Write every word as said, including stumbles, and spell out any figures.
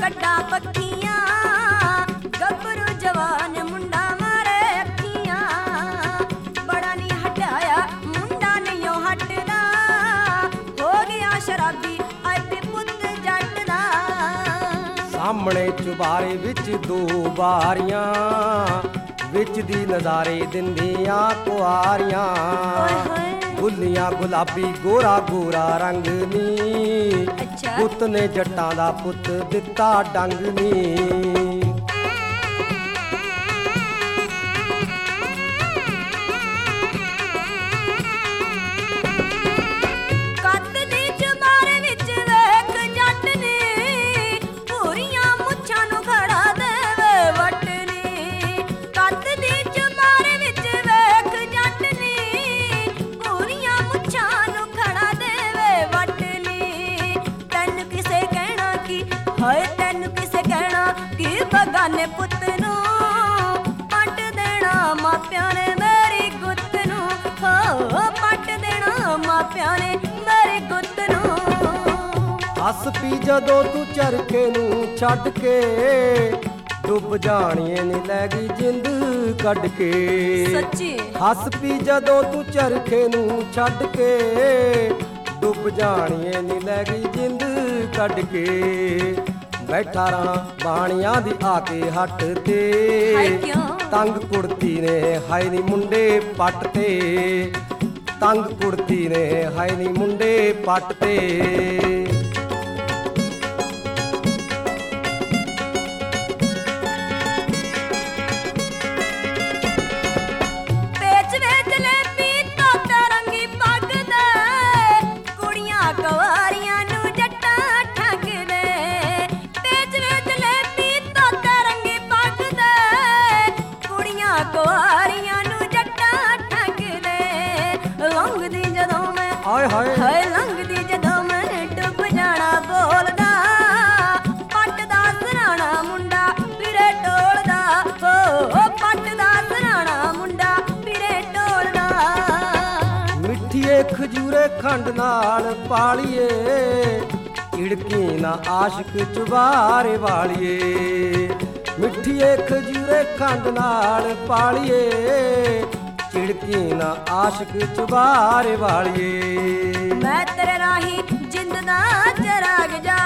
ਕੱਢਾਂ ਪੱਖੀਆਂ, ਗੱਭਰੂ ਜਵਾਨ ਮੁੰਡਾ ਮਾਰੇ ਅੱਖੀਆਂ। ਬੜਾ ਨੀ ਹਟਾਇਆ ਮੁੰਡਾ ਨਹੀਂ ਉਹ ਹਟਦਾ, ਹੋ ਗਿਆ ਸ਼ਰਾਬੀ ਅੱਜ ਪੁੱਤ ਜੱਟ ਦਾ। ਸਾਹਮਣੇ ਚੁਬਾਰੇ ਵਿੱਚ ਦੋ ਬਾਰੀਆਂ, ਵਿੱਚ ਦੀ ਨਜ਼ਾਰੇ ਦਿੰਦੀਆਂ ਕੁਆਰੀਆਂ। ਗੁੱਲੀਆਂ ਗੁਲਾਬੀ ਗੋਰਾ ਗੋਰਾ ਰੰਗ ਨੀ, ਪੁੱਤ ਨੇ ਜੱਟਾਂ ਦਾ ਪੁੱਤ ਦਿੱਤਾ ਡੰਗ ਨੀ। ਹਾਏ ਤੈਨੂੰ ਕਿਸੇ ਕਹਿਣਾ ਕਿ ਬਗਾਨੇ ਪੁੱਤ ਨੂੰ ਪੱਟ ਦੇਣਾ ਮਾਪਿਆਂ ਨੇ ਮੇਰੀ ਗੁੱਤ ਨੂੰ। ਹੋ ਪੱਟ ਦੇਣਾ ਮਾਪਿਆਂ ਨੇ ਮੇਰੀ ਗੁੱਤ ਨੂੰ। ਹੱਸ ਪੀ ਜਦੋਂ ਤੂੰ ਚਰਖੇ ਨੂੰ ਛੱਡ ਕੇ, ਡੁੱਬ ਜਾਣੀਏ ਨੀ ਲੈ ਗਈ ਜਿੰਦ ਕੱਢ ਕੇ। ਸੱਚੀ ਹੱਸ ਪੀ ਜਦੋਂ ਤੂੰ ਚਰਖੇ ਨੂੰ ਛੱਡ ਕੇ, ਡੁੱਬ ਜਾਣੀਏ ਨੀ ਲੈ ਗਈ ਜਿੰਦ ਕੱਢ ਕੇ। ਬੈਠਾ ਰਾਂ ਬਾਣੀਆਂ ਦੀ ਆ ਕੇ ਹੱਟ ਤੇ, ਤੰਗ ਕੁੜਤੀ ਨੇ ਹਾਏ ਨੀ ਮੁੰਡੇ ਪੱਟ ਤੇ। ਤੰਗ ਕੁੜਤੀ ਨੇ ਹਾਏ ਨੀ ਮੁੰਡੇ ਪੱਟ ਤੇ। ਹਾਏ ਹਾਏ ਹਾਏ ਲੰਘਦੀ ਜਦੋਂ ਮੈਂ ਡੁੱਬ ਜਾਣਾ ਬੋਲਦਾ, ਪੱਟ ਦਾ ਸਰਾਣਾ ਮੁੰਡਾ ਫਿਰੇ ਟੋਲਦਾ। ਹੋ ਪੱਟ ਦਾ ਸਰਾਣਾ ਮੁੰਡਾ ਫਿਰੇ ਟੋਲਦਾ। ਮਿੱਠੀਏ ਖਜੂਰੇ ਖੰਡ ਨਾਲ ਪਾਲੀਏ, ਝਿੜਕੀ ਨਾ ਆਸ਼ਿਕ ਚੁਬਾਰੇ ਵਾਲੀਏ। ਮਿੱਠੀਏ ਖਜੂਰੇ ਖੰਡ ਨਾਲ ਪਾਲੀਏ, ਝਿੜਕੀ ਨਾ ਆਸ਼ਿਕ ਚੁਬਾਰੇ ਵਾਲੀਏ। ਮੈਂ ਤੇਰੇ ਰਾਹੀਂ ਜਿੰਦ ਦਾ ਚਰਾਗ ਜਾ